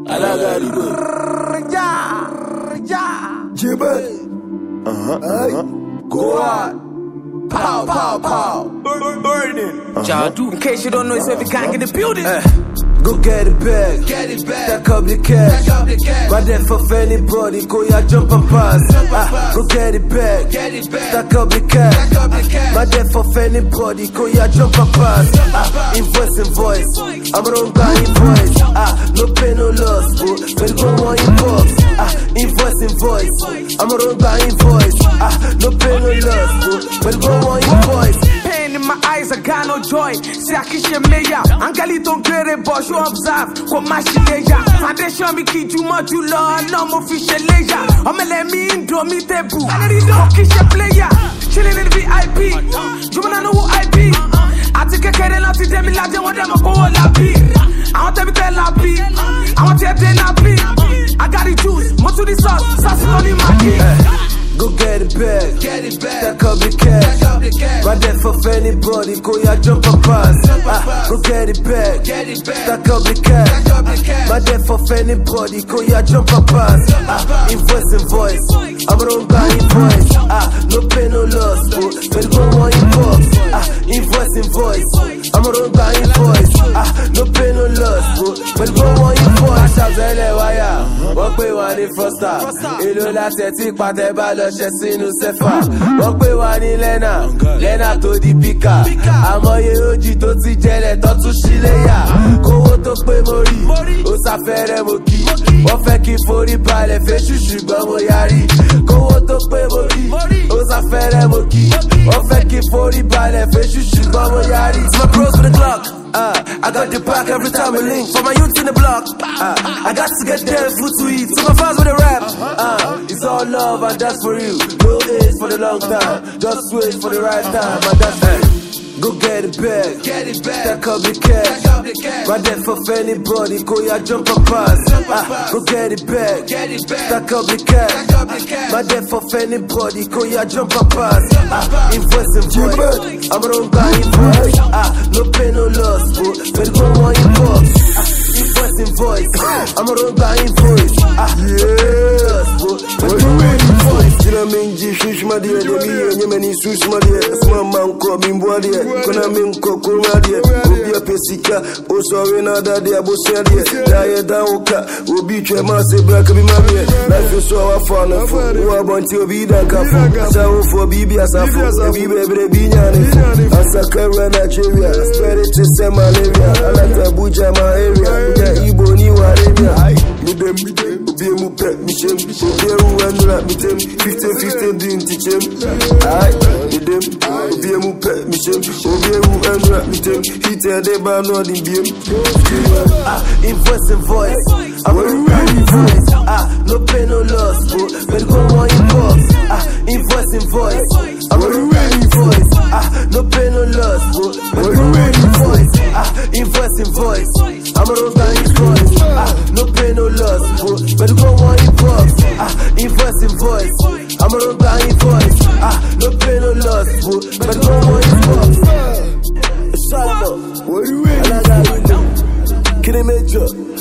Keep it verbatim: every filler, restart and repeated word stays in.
Alagarigo. Yeah, yeah. Jibber. Uh-huh. Uh-huh. Go on. Pow, pow, pow. Burning. Uh-huh. In case you don't know, it's every gang in the building. Uh, go get it back. Get it back. Stack up the cash. Stack up the cash. My death for anybody. Go ya jump and pass. Ah, go get it back. Get it back. Stack up the cash. Stack up the cash. My death for anybody. Go ya jump and pass. Ah, invoice invoice. I'm wrong guy invoice. Ah, no pain no loss. Bro, when go on inbox. Ah, invoice invoice. I'm wrong guy invoice. Ah, no pain no loss. Bro, when go on invoice. Pain in my eyes, I got no joy. See, I kiss your mayor. Angelito Gere, but you observe. Come my shileja. Foundation me kid you much you love. No more fish leisure. I'm a let me in, do me tebu. Kiss your player. Chilling in the V I P. You wanna know who I be? I take a care of them, I don't want them to go all I be. I want them to tell I be. I want them to tell I be. I got the juice, more to the sauce. Sauce on the market. Go get it back, get it back. Stack up the cash, stack up the cash. My death for anybody, go ya jump and pass. Ah, go get it back, get it back. Stack up the cash, stack up the cash. My death for anybody, go ya jump and pass. Ah, invoice invoice, I'm wrong guy invoice. Ah, no pain no loss, bro. When go on inbox. Ah, invoice invoice, I'm wrong guy invoice. Ah, no pain no loss, bro. When go on invoice. Asabzele waya, wọ́n pè wá ní Frosta. Èlò láti ẹ̀ tí pàtẹ́ bá lọ. Sínú sẹ́fà wọ́n pè wá ní lẹ́nà lẹ́nà tó di píkà àmọye ojì tó ti jẹlẹ̀ tó tún síléyà kówó tó pé mo rí ó sáfẹ́rẹ́ mo kí wọ́n fẹ́ kí forí balẹ̀ fẹ́ṣù ṣùgbọ́n mo yarí kówó tó pé mo rí ó sáfẹ́rẹ́ mo kí wọ́n fẹ́ kí forí balẹ̀ fẹ́ṣù ṣùgbọ́n mo yarí. It's my bros with the Glock. Uh, I got the back every time we link. For my youth in the block, uh, I got to get there, food to eat. So my fans with the rap, uh, it's all love and that's for you. No age for the long time, just wait for the right time. And that's it. Go get it back, get it back. Stack up the cash, stack up the cash. My death for anybody, go ya jump and pass. Ah, go get it back, get it back. Stack up the cash, stack up the cash. My death for anybody, go ya jump and pass. Ah, invoice invoice, I'm wrong guy invoice. Ah, no pain no loss, bro. When go on inbox. Ah, invoice invoice, I'm wrong guy invoice. Ah, yes, bro. When go on invoice. Jina minji shush my dear, the me and many sush my dear. Small man call me boy. Kuna minko kumadie Ubia pesika Oso wina dadi abusadie Daye daoka Ubi chwe mase braka bimabie Life is so wafana fo Uwa bonti obida kafu Asa ufo bibi asafo Ebi bebre binyane Asaka rana cheria Spread it to say malaria Alata buja ma area Buja ibo ni waremia Midem Ubie mupe Mishem Ubie uwenura Mitem Fifteen fifteen din tichem Midem Ubie mupe Mishem Obie who and rap me them, he tell they ban no the beam. Ah, invoice invoice, I'm a real invoice. Ah, no pain no loss, bro. When go on inbox. Ah, invoice invoice, I'm a real invoice. Ah, no pain no loss, bro. When go on invoice. Ah, invoice invoice, I'm a real invoice. Ah, no pain no loss, bro. When go on inbox. Ah, invoice invoice, I'm a real invoice. Ah, no pain no loss, bro. When go on inbox. What are you waiting for? Can I make you?